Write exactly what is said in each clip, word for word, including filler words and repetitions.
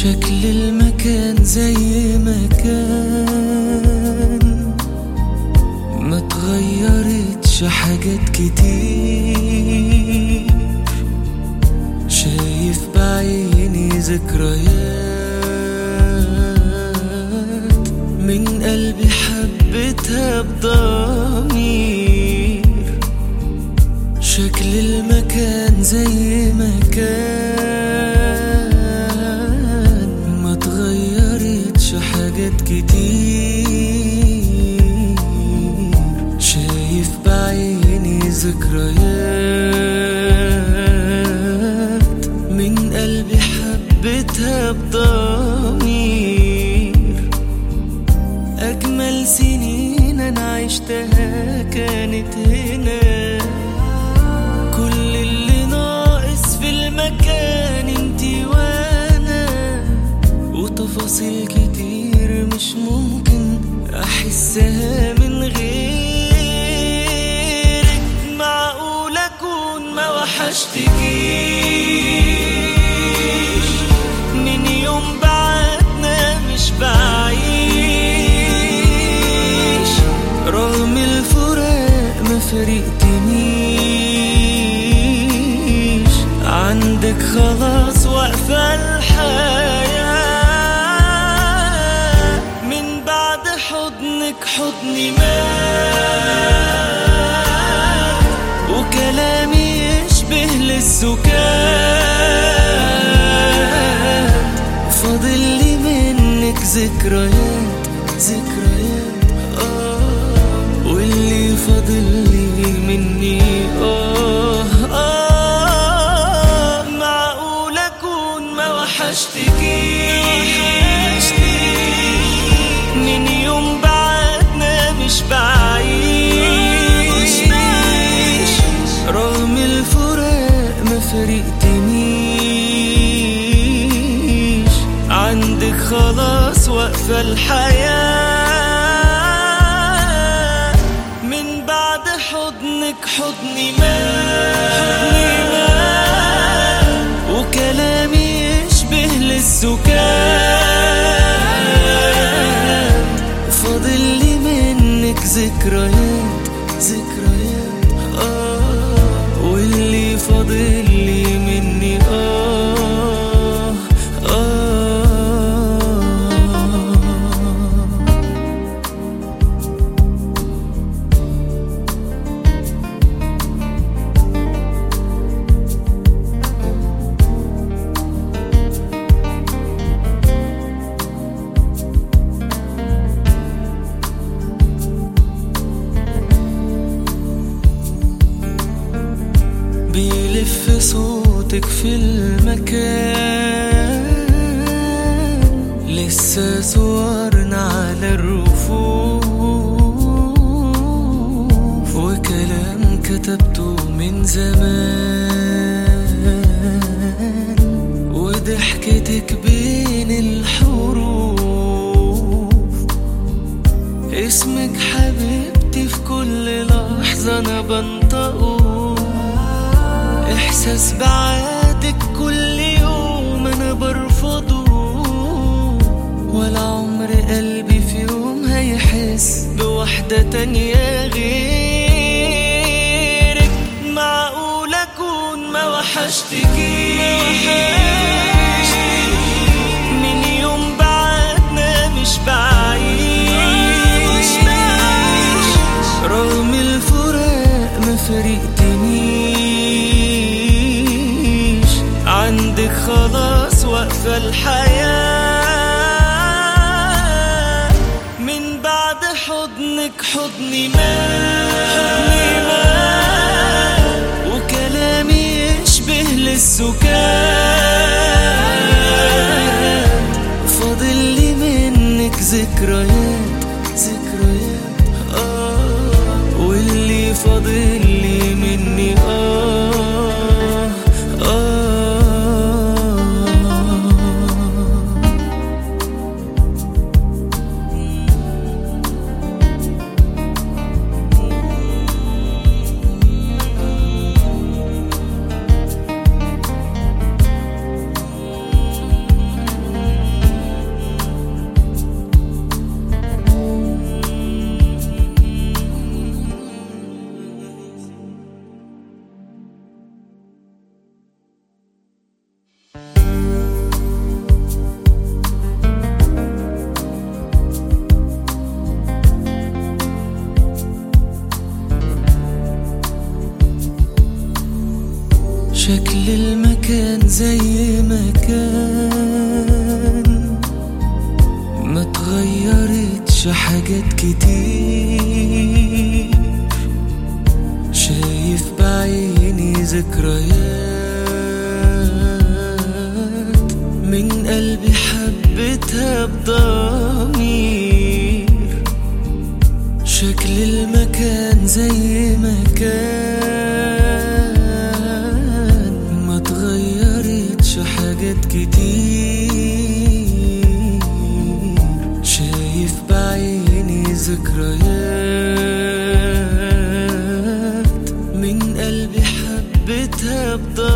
شكل المكان زي ما كان، ما تغيرتش حاجات كتير. شايف بعيني ذكريات من قلبي حبيتها بضمير. شكل المكان زي ما كان، ما تغيرتش حاجات كتير. شايف بعيني ذكريات من قلبي حبيتها بضمير. أجمل سنين أنا عشتها كانت هنا. كل اللي ناقص في المكان انتي وانا، وتفاصيل كتير مش ممكن احسها من غيرك. معقول اكون ما وحشتكيش من يوم بعدنا مش بعيش، رغم الفراق ما فرقتنيش. عندك خلاص واقفة الحياة، من بعد حضنك حضني مات، وكلامي يشبه للسكات. فاضل لي منك ذكريات ذكريات آه، واللي فاضل لي مني آه آه. معقول أكون ما وحشتكيش من يوم بعدنا مش بعيش، رغم الفراق ما فرقتنيش. عندك خلاص واقفة الحياة، من بعد حضنك حضني مات، وكلامي يشبه للسكات. فاضل لي منك ذكريات ذكريات آه، واللي فاضل لي مني آه آه. بيلف صوتك في المكان، لسه صورنا على الرفوف، وكلام كتبته من زمان، وضحكتك بين الحروف. اسمك حبيبتي في كل لحظة أنا بنطقه. إحساس بعادك كل يوم أنا برفضه، ولا عمر قلبي في يوم هيحس بوحدة تانية غيرك. معقول أكون ما وحشتكيش من يوم بعدنا مش بعيش، رغم الفراق ما فرقتنيش. عندك خلاص واقفة الحياة، من بعد حضنك حضني مات، وكلامي يشبه للسكات. فاضل لي منك ذكريات ذكريات آه، واللي فاضل لي مني آه آه. شكل المكان زي ما كان، ما تغيرتش حاجات كتير. شايف بعيني ذكريات من قلبي حبيتها بضمير. شكل المكان زي ما كان، ما تغيرتش حاجات كتير. شايف بعيني ذكريات من قلبي حبيتها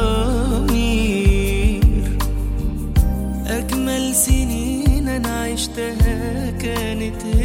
بضمير. أجمل سنين أنا عشتها كانت هي